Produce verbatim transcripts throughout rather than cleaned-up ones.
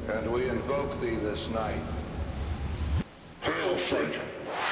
And we invoke thee this night. Hail Satan!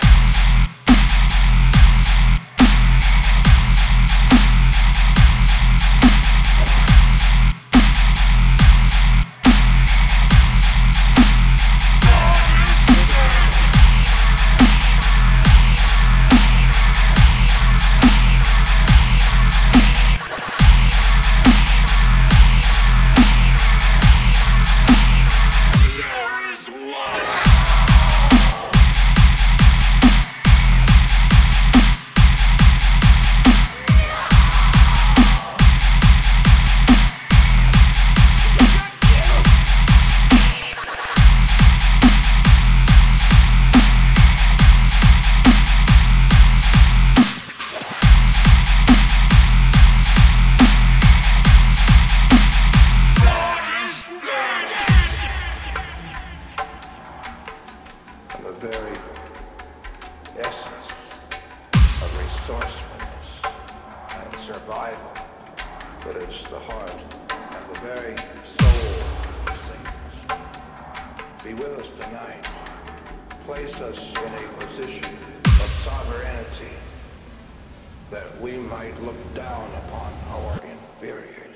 The very essence of resourcefulness and survival that is the heart and the very soul of things. Be with us tonight. Place us in a position of sovereignty that we might look down upon our inferiors.